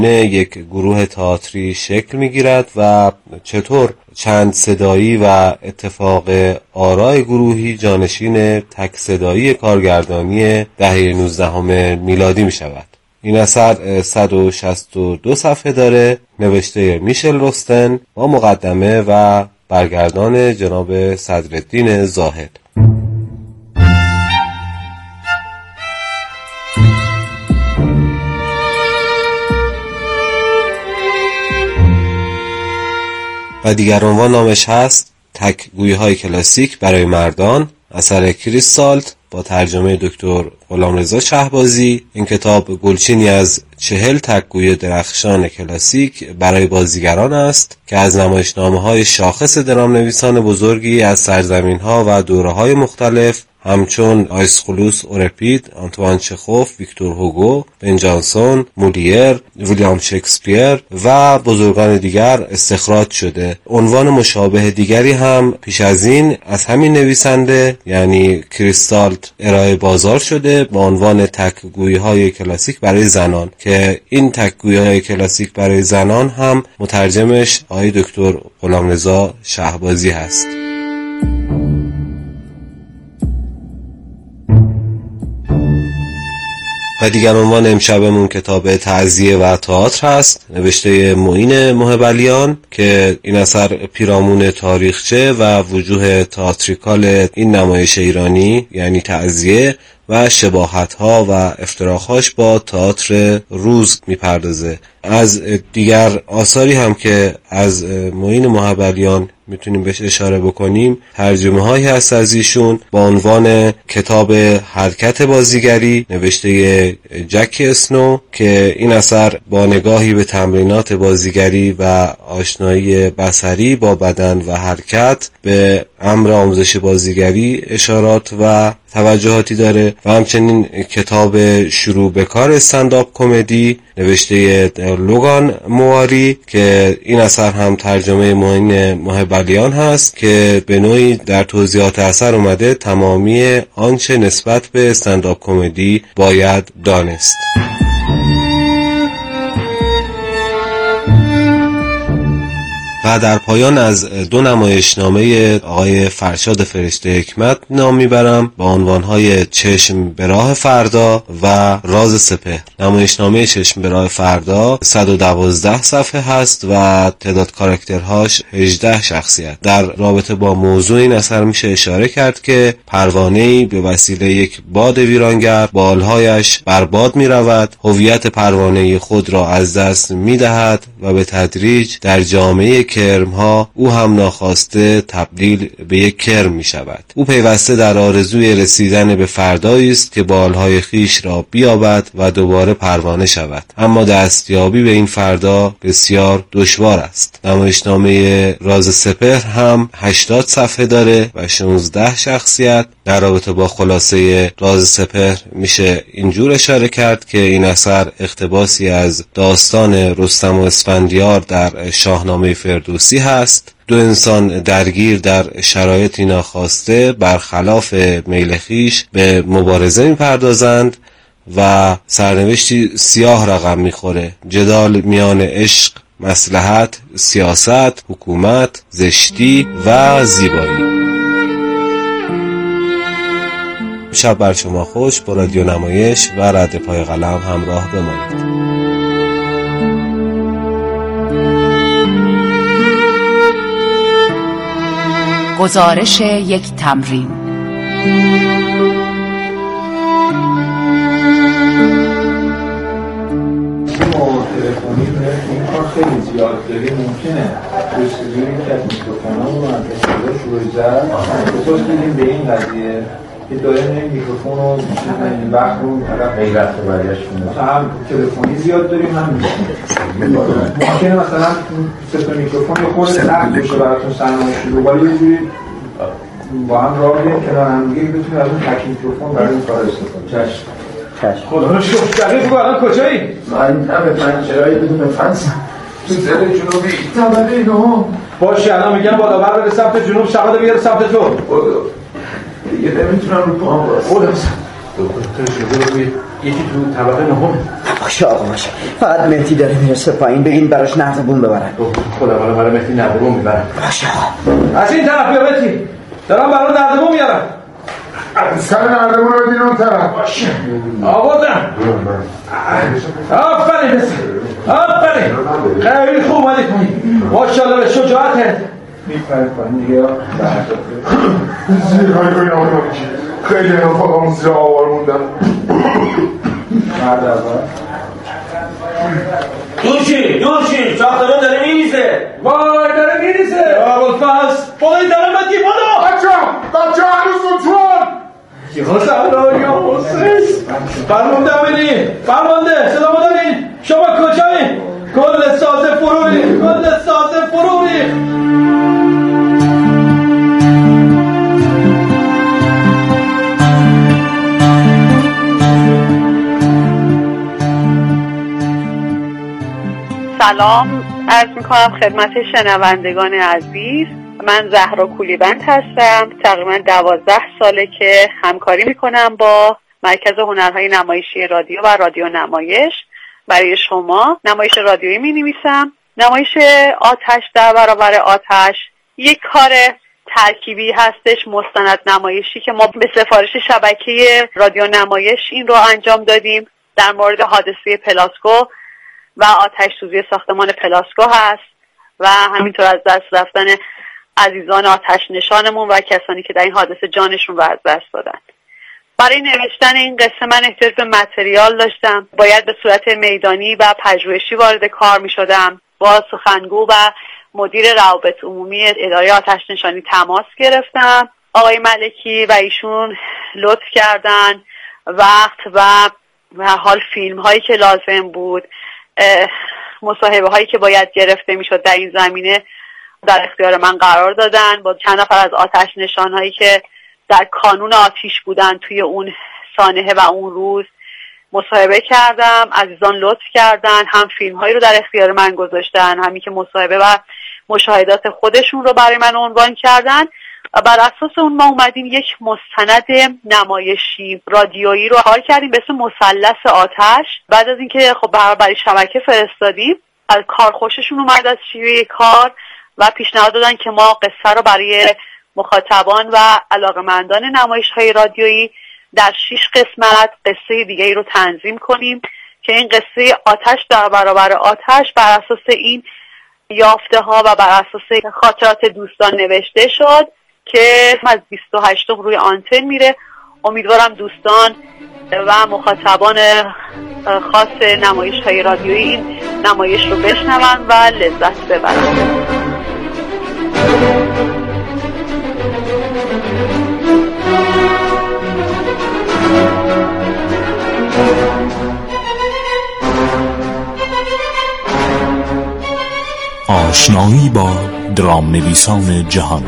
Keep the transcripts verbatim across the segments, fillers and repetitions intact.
یک گروه تئاتری شکل میگیرد و چطور چند صدایی و اتفاق آرای گروهی جانشین تک صدایی کارگردانی دهه نوزدهم میلادی می شود. این اثر صد و شصت و دو صفحه داره، نوشته میشل روستن با مقدمه و برگردان جناب صدرالدین زاهد. و دیگر عنوان نامش هست تک گویی‌های کلاسیک برای مردان، اثر کریستالت با ترجمه دکتر غلامرضا شهبازی. این کتاب گلچینی از چهل تک‌گویی درخشان کلاسیک برای بازیگران است که از نمایشنامه‌های شاخص درام‌نویسان بزرگی از سرزمین‌ها و دوره‌های مختلف همچون آیسخولوس اورپید، آنتوان چخوف، ویکتور هوگو، بن جانسون، مولیر، ویلیام شکسپیر و بزرگان دیگر استخراج شده. عنوان مشابه دیگری هم پیش از این از همین نویسنده یعنی کریستالت ارائه بازار شده با عنوان تک‌گویی‌های کلاسیک برای زنان که این تک‌گویی‌های کلاسیک برای زنان هم مترجمش آقای دکتر غلامرضا شهبازی هست. و دیگر عنوان امشبمون کتاب تعزیه و تئاتر هست، نوشته معین محب‌علیان که این اثر پیرامون تاریخچه و وجوه تئاتریکال این نمایش ایرانی یعنی تعزیه و شباهت‌ها و افتراق‌هاش با تئاتر روز میپردازه. از دیگر آثاری هم که از معین محب‌علیان میتونیم بهش اشاره بکنیم ترجمه هایی هست از ایشون با عنوان کتاب حرکت بازیگری نوشته جکی اسنو که این اثر با نگاهی به تمرینات بازیگری و آشنایی بصری با بدن و حرکت به امر آموزش بازیگری اشارات و توجهاتی داره و همچنین کتاب شروع به کار استندآپ کمدی نوشته لوگان مواری که این اثر هم ترجمه معین محب‌علیان هست که به نوعی در توضیحات اثر اومده تمامی آنچه نسبت به استندآپ کمدی باید دانست. و در پایان از دو نمایشنامه آقای فرشاد فرشته حکمت نام میبرم با عنوانهای چشم به راه فردا و راز سپهر. نمایشنامه چشم به راه فردا صد و دوازده صفحه هست و تعداد کاراکترهاش هجده شخصیت. در رابطه با موضوع این اثر میشه اشاره کرد که پروانه‌ای به وسیله یک باد ویرانگر بالهایش بر باد میرود، هویت پروانه خود را از دست میدهد و به تدریج در جامعه کرمها او هم ناخواسته تبدیل به یک کرم می شود. او پیوسته در آرزوی رسیدن به فردایی است که بالهای خیش را بیابد و دوباره پروانه شود، اما دستیابی به این فردا بسیار دشوار است. نمایشنامه راز سپهر هم هشتاد صفحه داره و شانزده شخصیت. در رابطه با خلاصه راز سپهر میشه اینجور اشاره کرد که این اثر اقتباسی از داستان رستم و اسفندیار در شاهنامه فردوسی هست. دو انسان درگیر در شرایطی ناخواسته برخلاف میل خویش به مبارزه میپردازند و سرنوشتی سیاه رقم میخوره. جدال میان عشق، مصلحت، سیاست، حکومت، زشتی و زیبایی. شب بر شما خوش. با رادیو نمایش و رد پای قلم همراه بمانید. گزارش یک تمرین. این کار خیلی زیاد داریم ممکنه جستجوی که از میکروفونامون رو از استفاده شروع زد بساز دیدیم به این قضیه که داره نیم میکروفون رو این وقت رو طرف غیرت رو برگشت کنه هم تلفنی زیاد داریم هم ممکنه مثلا سه میکروفون یه خورده سخت بشه براتون سرمایه شروع ولی یه جوری با هم راه بریم کنار هم دیگه بتونیم از اون تک میکروفون برای این کار استفاده چشم چشم خدا رو شکر. دقیق بگو الان کجایی؟ من هم به پنجره‌ای بدون فنسم تو دل جنوبی طبقه نهم. باشه الان میگم بالا بر بره سمت جنوب، شباده بیاره سمت تو. دیگه نمیتونم رو پاهم باست. خودم تو شده رو بگیر یکی تو طبقه نهم. باشه آقا باشه، فقط مهدی داره میرسه پایین، بگین براش نردبون ببرن. خدا بالا برای مهدی نردبون میبرن. باشه از این طرف بیا مهدی، دارم برای نردبون میارم. سر نردبون رو دیر اون طرف. باشه آوردم. آفرین بسید، آفرین، خیلی خوب اومدی پایین. ماشاءالله به شجاعتت. میپره پایین دیگه. زیر خواهی کنی آقا میشه، خیلی رفاقمون زیر آوار موندن. مرد اول دورشین دورشین ساختمان داره میریزه. وای داره میریزه. ابوالفضل بایی داره مدی بالا. بچه بچه هنوز اون چون یا سهران یا حسین. فرمانده امینی، فرمانده صدا ما دارین؟ شما کجایین؟ کل سازه فروری، کل سازه فروری. سلام عرض میکنم خدمت شنوندگان عزیز. من زهرا کولیبند هستم. تقریبا دوازده ساله که همکاری میکنم با مرکز هنرهای نمایشی رادیو و رادیو نمایش. برای شما نمایش رادیویی می نویسم. نمایش آتش در برابر آتش یک کار ترکیبی هستش، مستند نمایشی که ما به سفارش شبکه رادیو نمایش این رو انجام دادیم. در مورد حادثه پلاسکو و آتش سوزی ساختمان پلاسکو هست و همینطور از دست رفتن عزیزان آتش نشانمون و کسانی که در این حادثه جانشون رو از دست دادن. برای نوشتن این قصه من احتیاج به متریال داشتم. باید به صورت میدانی و پژوهشی وارد کار می شدم. با سخنگو و مدیر روابط عمومی اداره آتش نشانی تماس گرفتم، آقای ملکی، و ایشون لطف کردن وقت و و حال فیلم هایی که لازم بود، مصاحبه هایی که باید گرفته می شد در این زمینه در اختیار من قرار دادن. با چند نفر از آتش نشان هایی که در کانون آتیش بودن توی اون سانحه و اون روز مصاحبه کردم. عزیزان لطف کردن، هم فیلم هایی رو در اختیار من گذاشتن، همین که مصاحبه و مشاهدات خودشون رو برای من عنوان کردن. بر اساس اون ما اومدیم یک مستند نمایشی رادیویی رو کار کردیم به اسم مثلث آتش. بعد از اینکه خب برای شبکه فرستادیم، از کار خوششون اومد از شیوه کار و پیشنهاد دادن که ما قصه رو برای مخاطبان و علاقه‌مندان نمایش‌های رادیویی در شش قسمت قصه دیگه‌ای رو تنظیم کنیم که این قصه آتش در برابر آتش بر اساس این یافته‌ها و بر اساس خاطرات دوستان نوشته شد که از بیست و هشتم روی آنتن میره. امیدوارم دوستان و مخاطبان خاص نمایش‌های رادیویی این نمایش رو بشنون و لذت ببرن. آشنایی با درام نویسان جهان.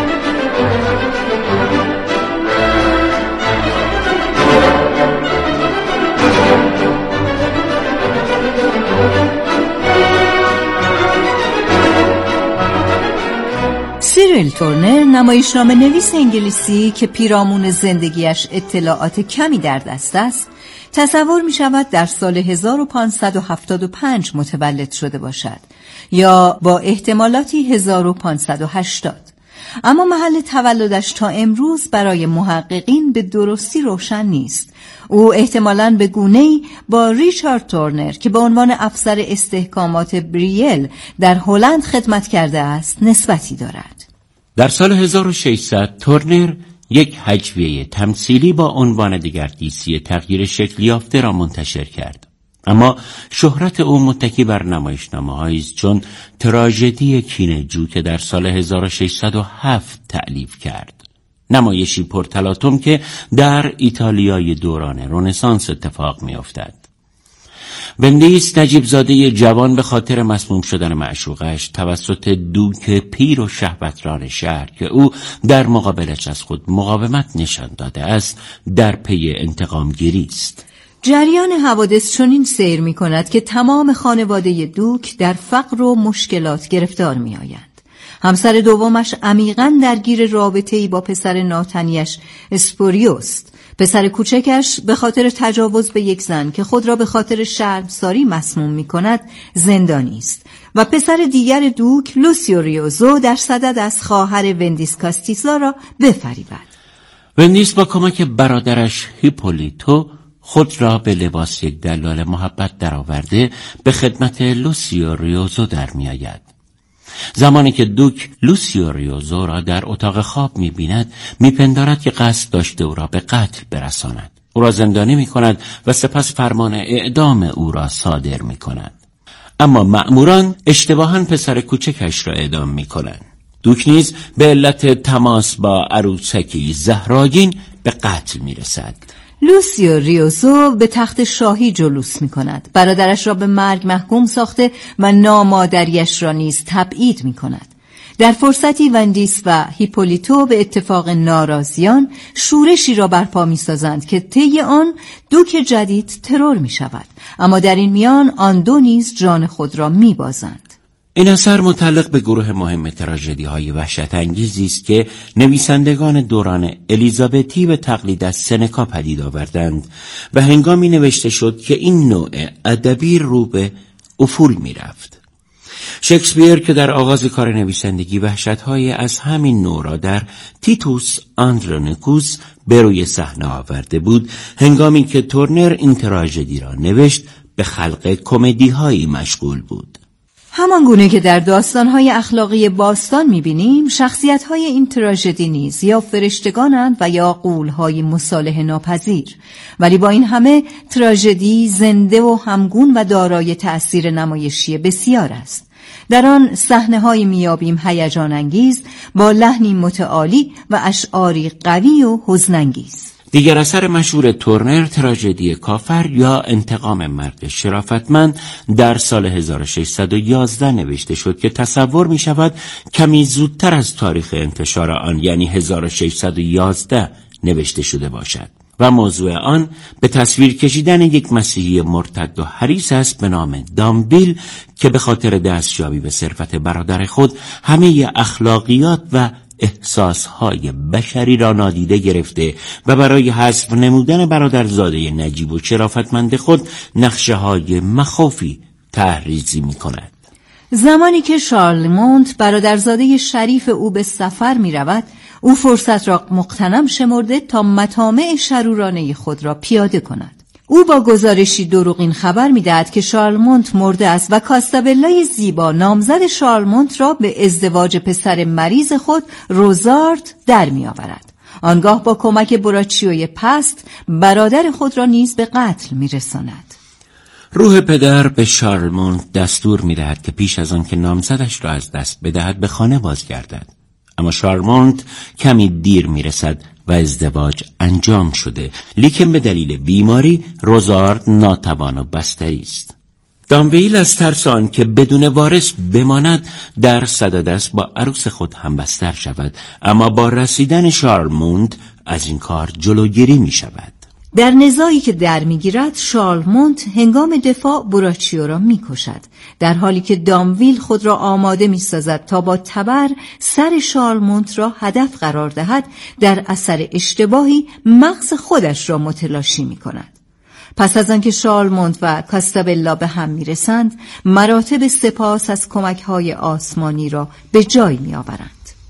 سیریل تورنر نمایشنامه نویس انگلیسی که پیرامون زندگیش اطلاعات کمی در دست است، تصور می شود در سال هزار و پانصد و هفتاد و پنج متولد شده باشد یا با احتمالاتی هزار و پانصد و هشتاد. اما محل تولدش تا امروز برای محققین به درستی روشن نیست. او احتمالاً به گونه‌ای با ریچارد تورنر که به عنوان افسر استحکامات بریل در هلند خدمت کرده است نسبتی دارد. در سال هزار و ششصد تورنر یک هجویه تمثیلی با عنوان دگردیسی تغییر شکل یافته را منتشر کرد. اما شهرت او متکی بر نمایشنامه‌هایی است چون تراژدی کینه‌جو که در سال هزار و ششصد و هفت تألیف کرد، نمایشی پرتلاطم که در ایتالیای دوران رنسانس اتفاق می‌افتد. بندیس نجیب زاده جوان به خاطر مسموم شدن معشوقش توسط دوک پیر و شهوتران شهر که او در مقابلش از خود مقاومت نشان داده است در پی انتقام گیری است. جریان حوادث چنین سیر می کند که تمام خانواده دوک در فقر و مشکلات گرفتار می آیند. همسر دومش عمیقاً درگیر رابطه‌ای با پسر ناتنیش اسپوریوست. پسر کوچکش به خاطر تجاوز به یک زن که خود را به خاطر شرمساری مسموم می کند زندانی است و پسر دیگر دوک لوسیو ریوزو در صدد از خواهر وندیس کاستیزا را بفریبد. وندیس با کمک برادرش هیپولیتو خود را به لباس یک دلال محبت درآورده به خدمت لوسیو ریوزو در می آید. زمانی که دوک لوسیو ریوزو را در اتاق خواب می بیند می پندارد که قصد داشته او را به قتل برساند. او را زندانی می کند و سپس فرمان اعدام او را صادر می کند. اما مأموران اشتباهاً پسر کوچکش را اعدام می کنند. دوک نیز به علت تماس با عروسکی زهراگین به قتل می رسد. لوسیو ریوزو به تخت شاهی جلوس می کند. برادرش را به مرگ محکوم ساخته و نامادریش را نیز تبعید می کند. در فرصتی وندیس و هیپولیتو به اتفاق ناراضیان شورشی را برپا می سازند که طی آن دوک جدید ترور می شود. اما در این میان آن دو نیز جان خود را می بازند. این اثر متعلق به گروه مهم تراژدی های وحشت انگیزی است که نویسندگان دوران الیزابتی به تقلید از سنکا پدید آوردند و هنگامی نوشته شد که این نوع ادبی رو به افول می رفت. شکسپیر که در آغاز کار نویسندگی وحشت‌های از همین نوع را در تیتوس آندرونیکوس به روی صحنه آورده بود، هنگامی که تورنر این تراژدی را نوشت به خلق کمدی‌هایی مشغول بود. همان گونه که در داستان‌های اخلاقی باستان می‌بینیم، شخصیت‌های این تراژدی نیز یا فرشتگانند و یا غول‌های مصالحه ناپذیر، ولی با این همه تراژدی زنده و همگون و دارای تأثیر نمایشی بسیار است. در آن صحنه‌های میابیم هیجان انگیز با لحنی متعالی و اشعاری قوی و حزن‌انگیز. دیگر اثر مشهور تورنر تراژدی کافر یا انتقام مرد شرافتمند در سال هزار و ششصد و یازده نوشته شد که تصور می شود کمی زودتر از تاریخ انتشار آن یعنی هزار و ششصد و یازده نوشته شده باشد و موضوع آن به تصویر کشیدن یک مسیحی مرتد و حریص است به نام دامبیل که به خاطر دستیابی به ثروت برادر خود همه اخلاقیات و احساسهای بشری را نادیده گرفته و برای حذف نمودن برادرزاده نجیب و شرافتمند خود نقشه های مخوفی تحریزی می کند. زمانی که شارلمونت برادرزاده شریف او به سفر می رود، او فرصت را مغتنم شمرده تا مطامع شرورانه خود را پیاده کند. او با گزارشی دروغین خبر می‌دهد که شارلمونت مرده است و کاستابلای زیبا نامزد شارلمونت را به ازدواج پسر مریض خود روزارد در می‌آورد. آنگاه با کمک براچیوی پست برادر خود را نیز به قتل می‌رساند. روح پدر به شارلمونت دستور می‌دهد که پیش از آن که نامزدش را از دست بدهد به خانه بازگردد. اما شارلمونت کمی دیر می‌رسد و ازدواج انجام شده، لیکن به دلیل بیماری روزارد ناتوان و بستری است. دامبیل از ترس آن که بدون وارث بماند در صدد است با عروس خود هم بستر شود، اما با رسیدن شارلمونت از این کار جلوگیری می شود. در نزاعی که در میگیرد شارلمونت هنگام دفاع براچیو را میکشد، در حالی که دامویل خود را آماده میسازد تا با تبر سر شارلمونت را هدف قرار دهد. در اثر اشتباهی مغز خودش را متلاشی میکند. پس از آنکه شارلمونت و کاستابلا به هم میرسند، مراتب سپاس از کمک‌های آسمانی را به جای میآورند.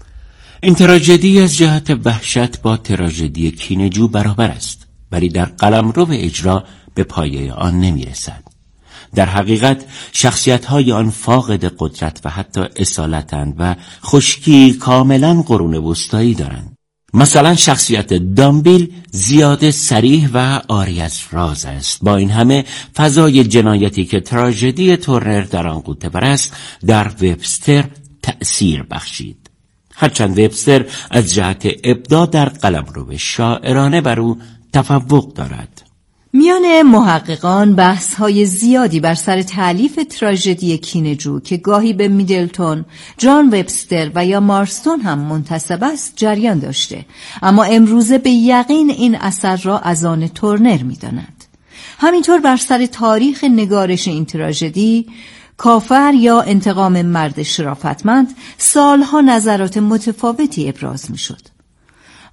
این تراژدی از جهت وحشت با تراژدی کینه‌جو برابر است، ولی در قلمرو اجرا به پایه آن نمیرسد. در حقیقت شخصیت‌های آن فاقد قدرت و حتی اصالتند و خشکی کاملا قرون وسطایی دارند. مثلا شخصیت دامبیل زیاده صریح و عاری از راز است. با این همه فضای جنایتی که تراژدی تورنر در آن غوطه‌ور است در وبستر تأثیر بخشید. هرچند وبستر از جهت ابداع در قلمرو شاعرانه بر او تفوق دارد. میان محققان بحث‌های زیادی بر سر تألیف تراژدی کینه‌جو که گاهی به میدلتون، جان وبستر و یا مارستون هم منتسب است جریان داشته، اما امروزه به یقین این اثر را از آن تورنر می‌دانند. همینطور بر سر تاریخ نگارش این تراژدی کافر یا انتقام مرد شرافتمند سالها نظرات متفاوتی ابراز می‌شد.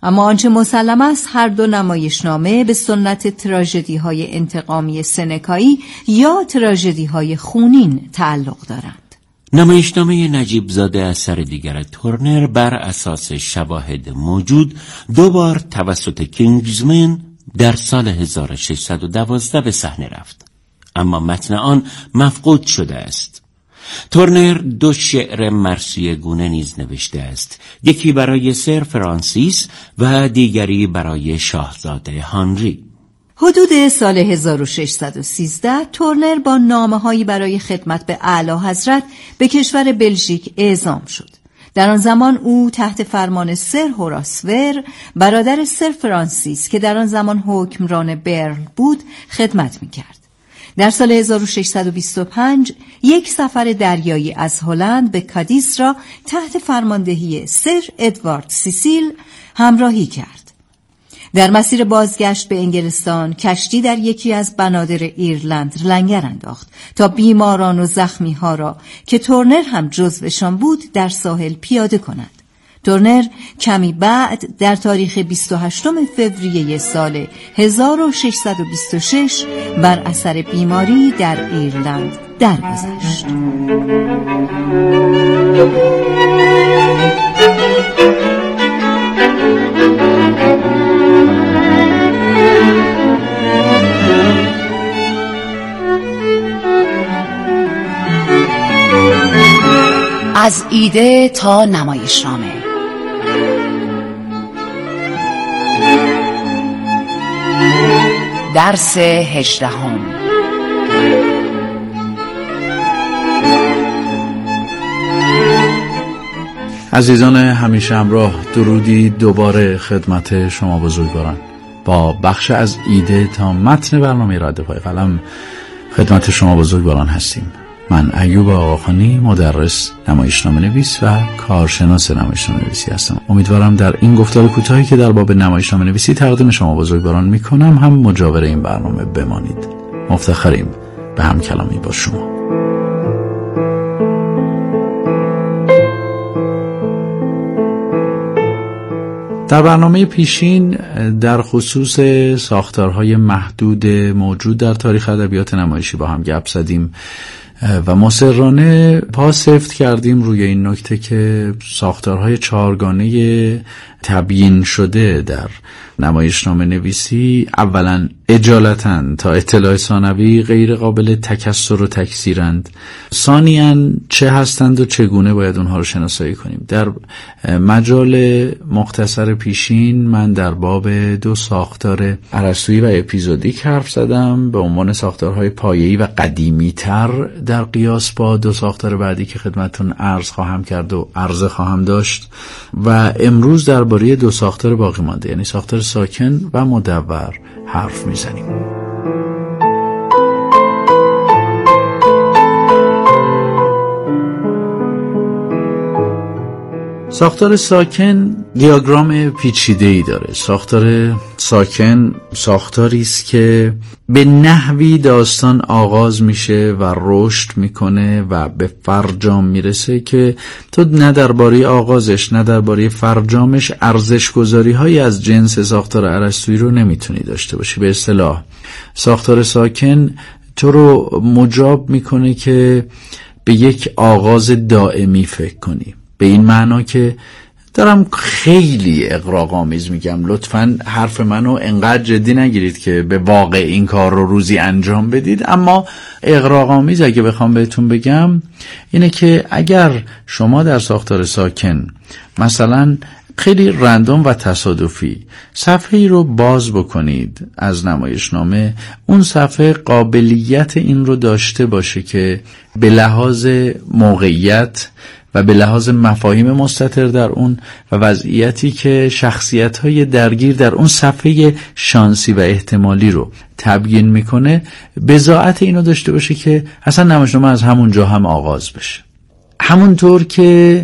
اما آنچه مسلم است هر دو نمایشنامه به سنت تراژدی‌های انتقامی سنکایی یا تراژدی‌های خونین تعلق دارند. نمایشنامه نجیب زاده اثر دیگر تورنر بر اساس شواهد موجود دو بار توسط کینگزمن در سال هزار و ششصد و دوازده به صحنه رفت، اما متن آن مفقود شده است. تورنر دو شعر مرثیه گونه نیز نوشته است، یکی برای سر فرانسیس و دیگری برای شاهزاده هانری. حدود سال هزار و ششصد و سیزده تورنر با نامه‌هایی برای خدمت به اعلی حضرت به کشور بلژیک اعزام شد. در آن زمان او تحت فرمان سر هوراس ور، برادر سر فرانسیس که در آن زمان حکمران برل بود، خدمت می‌کرد. در سال هزار و ششصد و بیست و پنج یک سفر دریایی از هلند به کادیس را تحت فرماندهی سر ادوارد سیسیل همراهی کرد. در مسیر بازگشت به انگلستان کشتی در یکی از بنادر ایرلند لنگر انداخت تا بیماران و زخمی ها را که تورنر هم جزوشان بود در ساحل پیاده کند. تورنر کمی بعد در تاریخ بیست و هشتم فوریه سال هزار و ششصد و بیست و شش بر اثر بیماری در ایرلند درگذشت. از ایده تا نمایشنامه. درس هجدهم. عزیزان همیشه همراه، درودی دوباره خدمت شما بزرگواران. با بخش از ایده تا متن برنامه رادیو پای قلم خدمت شما بزرگواران هستیم. من ایوب آقاخانی، مدرس، نمایشنامه نویس و کارشناس نمایشنامه نویسی هستم. امیدوارم در این گفتار کوتاهی که در باب نمایشنامه نویسی تقدیم شما بزرگواران میکنم هم مجاور این برنامه بمانید. مفتخریم به هم کلامی با شما. در برنامه پیشین در خصوص ساختارهای محدود موجود در تاریخ ادبیات نمایشی با هم گپ زدیم و مصرانه پا سفت کردیم روی این نکته که ساختارهای چهارگانه تبیین شده در نمایشنامه نویسی اولا اجالتاً تا اطلاع ثانوی غیر قابل تکسر و تکثیرند، ثانیاً چه هستند و چگونه باید اونها رو شناسایی کنیم. در مجال مختصر پیشین من در باب دو ساختار ارسطویی و اپیزودیک حرف زدم به عنوان ساختارهای پایه‌ای و قدیمی تر در قیاس با دو ساختار بعدی که خدمتتون عرض خواهم کرد و عرضه خواهم داشت و امروز درباره دو ساختار باقی مانده یعنی ساختار ساکن و مدور حرف میزنیم. ساختار ساکن دیاگرام پیچیده‌ای داره. ساختار ساکن ساختاری است که به نحوی داستان آغاز میشه و رشد میکنه و به فرجام میرسه که تو نه درباره آغازش نه درباره فرجامش ارزش‌گذاری هایی از جنس ساختار ارسطویی رو نمیتونی داشته باشی. به اصطلاح ساختار ساکن تو رو مجاب میکنه که به یک آغاز دائمی فکر کنی، به این معنا که دارم خیلی اغراق‌آمیز میگم، لطفاً حرف منو انقدر جدی نگیرید که به واقع این کار رو روزی انجام بدید، اما اغراق‌آمیز اگه بخوام بهتون بگم اینه که اگر شما در ساختار ساکن مثلا خیلی رندوم و تصادفی صفحه‌ای رو باز بکنید از نمایشنامه، اون صفحه قابلیت این رو داشته باشه که به لحاظ موقعیت و به لحاظ مفاهیم مستتر در اون و وضعیتی که شخصیت‌های درگیر در اون صفحه شانسی و احتمالی رو تبیین میکنه، بضاعت اینو داشته باشه که اصلا نمایشنامه از همون جا هم آغاز بشه. همونطور که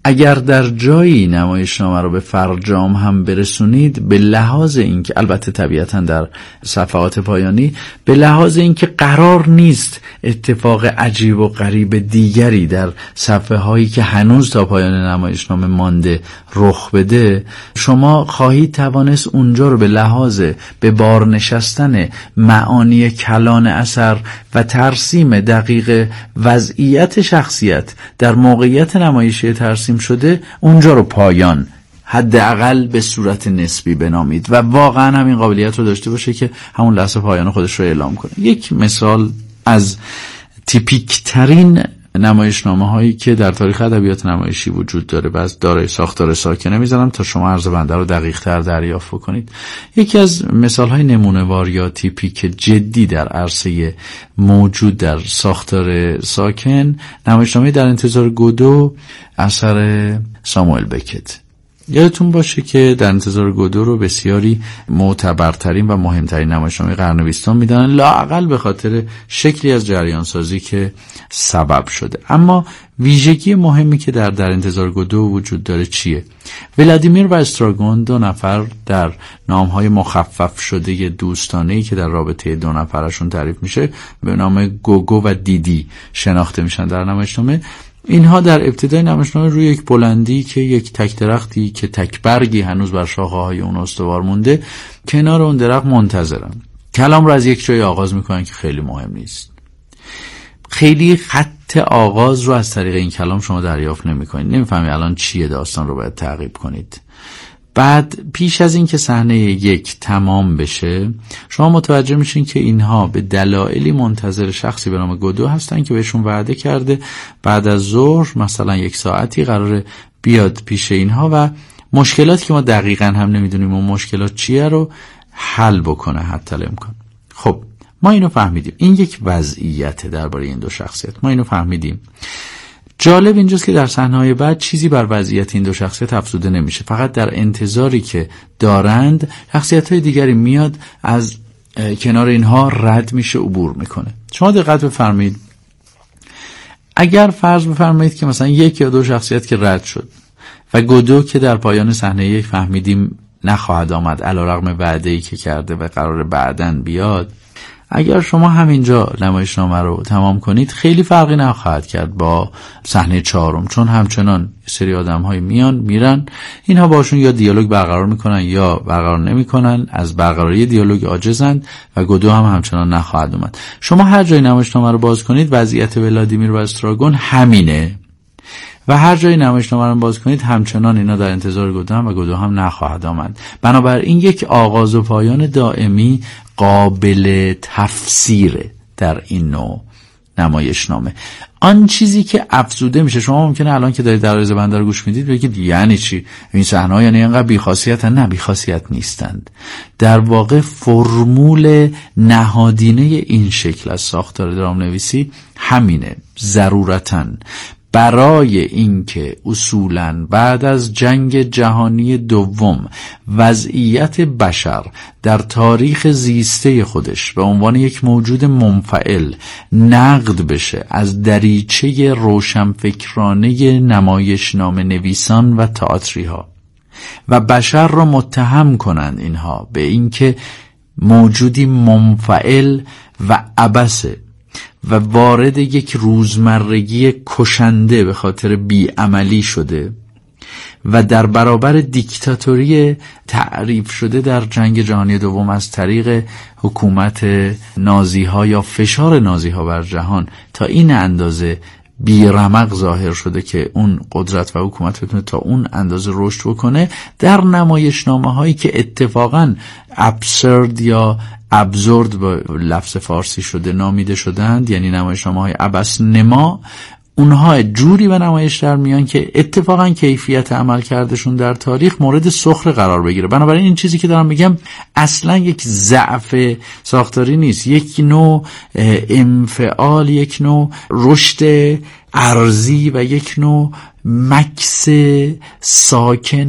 اگر در جایی نمایشنامه رو به فرجام هم برسونید، به لحاظ اینکه البته طبیعتا در صفحات پایانی، به لحاظ اینکه قرار نیست اتفاق عجیب و غریب دیگری در صفحه هایی که هنوز تا پایان نمایشنامه مانده رخ بده، شما خواهید توانست اونجا رو به لحاظ به بار نشستن معانی کلان اثر و ترسیم دقیق وضعیت شخصیت در موقعیت نمایشی ترسیم شده، اونجا رو پایان حداقل به صورت نسبی بنامید و واقعا همین قابلیت رو داشته باشه که همون لحظه پایان خودش رو اعلام کنه. یک مثال از تیپیک ترین نمایشنامه هایی که در تاریخ ادبیات نمایشی وجود داره و از دارای ساختار ساکنه میذارم تا شما عرض بنده رو دقیق تر دریافت بکنید. یکی از مثال های نمونه‌وار یا تیپیک جدی در عرصه موجود در ساختار ساکن، نمایشنامه در انتظار گودو اثر ساموئل بکت. یادتون باشه که در انتظار گودو رو بسیاری معتبرترین و مهمترین نمایشنامه قرن بیستم میدونن، لااقل به خاطر شکلی از جریان سازی که سبب شده. اما ویژگی مهمی که در در انتظار گودو وجود داره چیه؟ ولادیمیر و استراگون، دو نفر در نامهای مخفف شده دوستانه‌ای که در رابطه دو نفرشون تعریف میشه به نام گوگو و دیدی شناخته میشن در نمایشنامه. اینها در ابتدای نمایشنامه روی یک بلندی که یک تک درختی که تک برگی هنوز بر شاخه‌های اون استوار مونده، کنار اون درخت منتظرن. کلام رو از یک جای آغاز میکنن که خیلی مهم نیست. خیلی خط آغاز رو از طریق این کلام شما دریافت نمیکنید. نمیفهمی الان چیه داستان رو باید تعقیب کنید. بعد پیش از این که صحنه یک تمام بشه، شما متوجه میشین که اینها به دلایلی منتظر شخصی به نام گودو هستن که بهشون وعده کرده بعد از ظهر مثلا یک ساعتی قراره بیاد پیش اینها و مشکلاتی که ما دقیقاً هم نمیدونیم اون مشکلات چیه رو حل بکنه حتی الامکان. خب ما اینو فهمیدیم، این یک وضعیت درباره این دو شخصیت، ما اینو فهمیدیم. جالب اینجاست که در صحنه‌های بعد چیزی بر وضعیت این دو شخصیت افزوده نمیشه، فقط در انتظاری که دارند شخصیت‌های دیگری میاد از کنار اینها رد میشه، عبور میکنه. شما دقت بفرمایید، اگر فرض بفرمایید که مثلا یک یا دو شخصیت که رد شد و گودو که در پایان صحنه یک فهمیدیم نخواهد آمد علیرغم وعده‌ای که کرده و قرار بعداً بیاد، اگر شما همینجا نمایشنامه رو تمام کنید خیلی فرقی نخواهد کرد با صحنه چهارم، چون همچنان سری آدم‌های میان میرن، اینها باشون یا دیالوگ برقرار میکنن یا برقرار نمیکنن، از برقراری دیالوگ عاجزند و گودو هم همچنان نخواهد اومد. شما هر جای نمایشنامه رو باز کنید وضعیت ولادیمیر و استراگون همینه و هر جای نمایشنامه رو باز کنید همچنان اینا در انتظار گودو هم و گودو هم نخواهد آمد. بنابراین یک آغاز و پایان دائمی قابل تفسیره در این نوع نمایشنامه. آن چیزی که افزوده میشه، شما ممکنه الان که دارید در بنده رو گوش میدید بگید یعنی چی؟ این صحنه‌ها یعنی اینقدر بی‌خاصیتن؟ نه، بی‌خاصیت نیستند. در واقع فرمول نهادینه این شکل از ساختار درام نویسی همینه، ضرورتاً برای اینکه اصولاً بعد از جنگ جهانی دوم وضعیت بشر در تاریخ زیسته خودش به عنوان یک موجود منفعل نقد بشه از دریچه روشنفکرانه نمایشنامه نویسان و تئاتری ها و بشر را متهم کنند اینها به اینکه موجودی منفعل و عبثه و وارد یک روزمرگی کشنده به خاطر بیعملی شده و در برابر دیکتاتوری تعریف شده در جنگ جهانی دوم از طریق حکومت نازی ها یا فشار نازی ها بر جهان تا این اندازه بیرمق ظاهر شده که اون قدرت و حکومت بتونه تا اون اندازه رشد بکنه، در نمایشنامه هایی که اتفاقاً ابسورد یا ابزورد با لفظ فارسی شده نامیده شدند، یعنی نمایشنامه های عبث نما، اونها جوری به نمایش در میان که اتفاقا کیفیت عمل کردشون در تاریخ مورد سخره قرار بگیره. بنابراین این چیزی که دارم میگم اصلا یک ضعف ساختاری نیست، یک نوع انفعال، یک نوع رشد ارضی و یک نوع مکس ساکن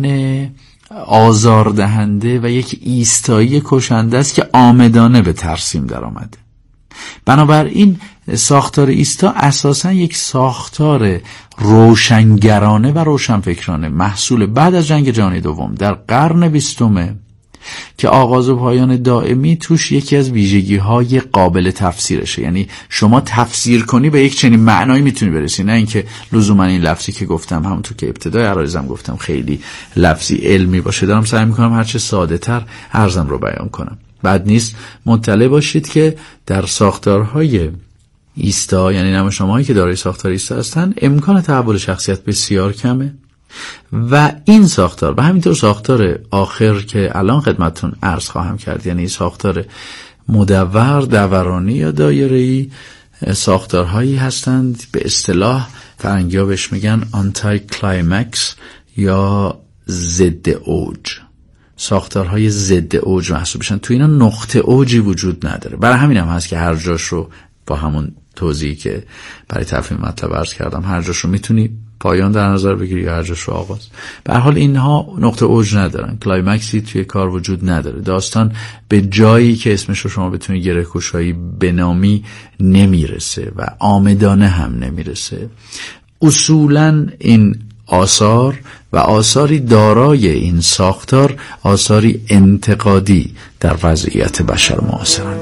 آزاردهنده و یک ایستایی کشنده است که آمدانه به ترسیم در آمده. بنابراین ساختار ایستا اساساً یک ساختار روشنگرانه و روشنفکرانه محصول بعد از جنگ جهانی دوم در قرن بیستم که آغاز و پایان دائمی توش یکی از ویژگی‌های قابل تفسیرشه. یعنی شما تفسیر کنی به یک چنین معنایی میتونی برسی، نه اینکه لزوما این لفظی که گفتم همونطور که ابتدای عرایزم گفتم خیلی لفظی علمی باشه. دارم سعی میکنم هرچه ساده تر عرضم رو بیان کنم. بعد نیست مطلع باشید که در ساختارهای ایستا، یعنی نمایشنامه‌هایی که دارای ساختار ایستا هستن، امکان تحول شخصیت بسیار کمه و این ساختار و همینطور ساختار آخر که الان خدمتتون عرض خواهم کرد، یعنی ساختار مدور، دورانی یا دایره‌ای، ساختارهایی هستند به اصطلاح فرنگی‌ها بهش میگن آنتای کلایمکس یا ضد اوج. ساختارهای ضد اوج محسوب میشن. تو اینا نقطه اوجی وجود نداره. برای همین هم هست که هر جاش رو با همون توضیحی که برای تفهیم مطلب عرض کردم هر جاش رو میتونی پایان در نظر بگیری یا هر جاش رو آغاز. به هر حال اینها نقطه اوج ندارن، کلایمکسی توی کار وجود نداره. داستان به جایی که اسمش رو شما بتونی گره‌گشایی بنامی نمیرسه و عامدانه هم نمیرسه. اصولاً این آثار و آثاری دارای این ساختار آثاری انتقادی در وضعیت بشر معاصرند.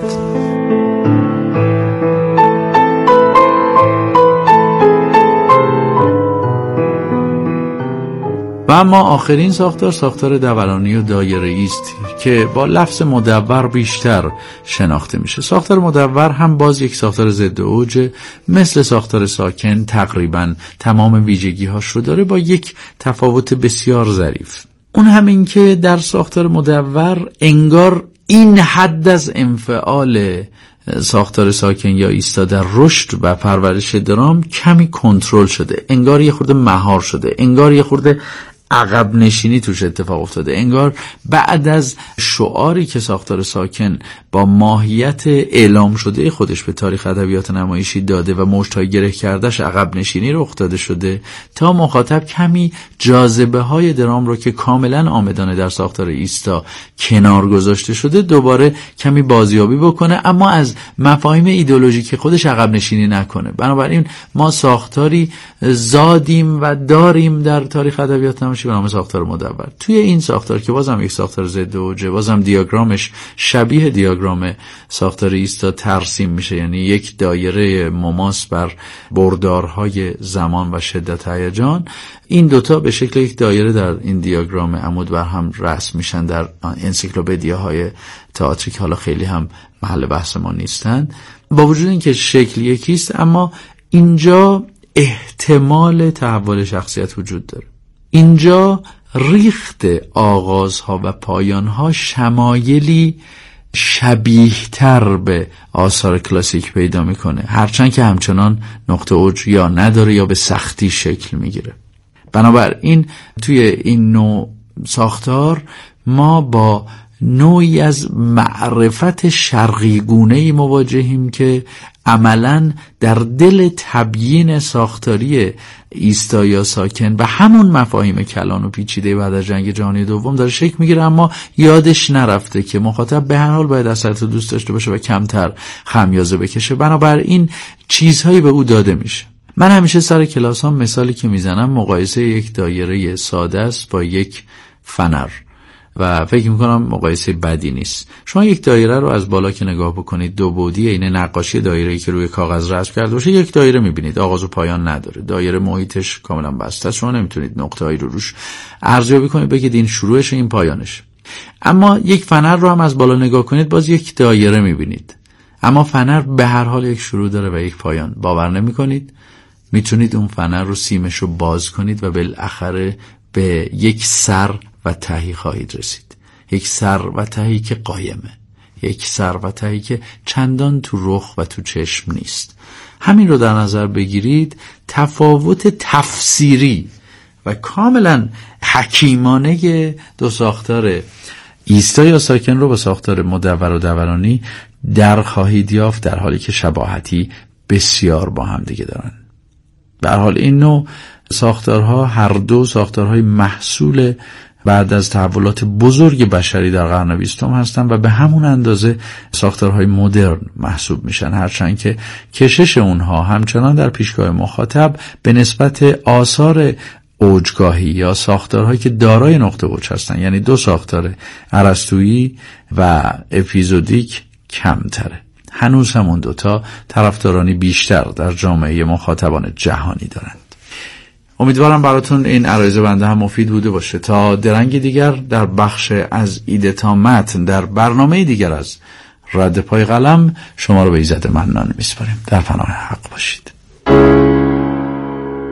و اما آخرین ساختار ساختار دورانی و دایره‌ای است که با لفظ مدور بیشتر شناخته میشه. ساختار مدور هم باز یک ساختار ضد اوج، مثل ساختار ساکن تقریبا تمام ویژگی‌هاش رو داره با یک تفاوت بسیار ظریف. اون همین که در ساختار مدور انگار این حد از انفعال ساختار ساکن یا ایستا در رشد و پرورش درام کمی کنترل شده، انگار یه خورده مهار شده، انگار یه خورده عقب نشینی توش اتفاق افتاده، انگار بعد از شعاری که ساختار ساکن با ماهیت اعلام شده خودش به تاریخ ادبیات نمایشی داده و مشت‌های گره کردش عقب نشینی رخ داده شده تا مخاطب کمی جاذبه های درام رو که کاملا عامدانه در ساختار ایستا کنار گذاشته شده دوباره کمی بازیابی بکنه، اما از مفاهیم ایدئولوژیک خودش عقب نشینی نکنه. بنابراین ما ساختاری زادیم و داریم در تاریخ ادبیات نمایشی به نام ساختار مدور. توی این ساختار که بازم یک ساختار ضد اوج، بازم دیاگرامش شبیه دیاگرام ساختار ایستا ترسیم میشه، یعنی یک دایره مماس بر بردارهای زمان و شدت هیجان. این دوتا به شکل یک دایره در این دیاگرام عمود بر هم رسم میشن در انسیکلوپدیاهای تئاتری که حالا خیلی هم محل بحث ما نیستن. با وجود اینکه شکل یکیست اما اینجا احتمال تحول شخصیت وجود داره. اینجا ریخت آغازها و پایانها شمایلی شبیه تر به آثار کلاسیک پیدا میکنه، هرچند که همچنان نقطه اوج یا نداره یا به سختی شکل میگیره. بنابراین توی این نوع ساختار ما با نوعی از معرفت شرقیگونه‌ای مواجهیم که عملاً در دل تبیین ساختاری ایستا یا ساکن و همون مفاهیم کلان و پیچیده بعد از جنگ جهانی دوم داره شکل میگیره، اما یادش نرفته که مخاطب به هر حال باید اثرات دوست داشته باشه و کمتر خمیازه بکشه. بنابراین چیزهایی به او داده میشه. من همیشه سر کلاس ها مثالی که میزنم مقایسه یک دایره ساده است با یک فنر و فکر میکنم مقایسه بدی نیست. شما یک دایره رو از بالا که نگاه بکنید، دو بعدی این نقاشی دایره‌ای که روی کاغذ رسم کرده باشه، یک دایره میبینید، آغاز و پایان نداره، دایره محیطش کاملا بسته است، شما نمیتونید نقطه‌ای رو روش ارزیابی کنید بگید این شروعش این پایانش. اما یک فنر رو هم از بالا نگاه کنید، باز یک دایره میبینید، اما فنر به هر حال یک شروع داره و یک پایان. باور نمیکنید؟ میتونید اون فنر رو سیمش رو باز کنید و بالاخره به یک سر و تهی خواهید رسید. یک سر و تهی که قایمه، یک سر و تهی که چندان تو رخ و تو چشم نیست. همین رو در نظر بگیرید. تفاوت تفسیری و کاملا حکیمانه دو ساختار ایستا یا ساکن رو با ساختار مدور و دورانی در خواهید یافت، در حالی که شباهتی بسیار با هم دیگه دارن. در حال این نوع ساختارها هر دو ساختارهای محصول بعد از تحولات بزرگ بشری در قرن بیستم هستن و به همون اندازه ساختارهای مدرن محسوب میشن، هرچند که کشش اونها همچنان در پیشگاه مخاطب به نسبت آثار اوجگاهی یا ساختارهایی که دارای نقطه اوج هستن، یعنی دو ساختار ارسطویی و اپیزودیک، کمتره. هنوز همون دوتا طرفدارانی بیشتر در جامعه مخاطبان جهانی دارند. امیدوارم براتون این عرایض بنده هم مفید بوده باشه. تا درنگ دیگر در بخش از ایده تا متن در برنامه دیگر از رد پای قلم شما رو به ایزد منان میسپاریم. در پناه حق باشید.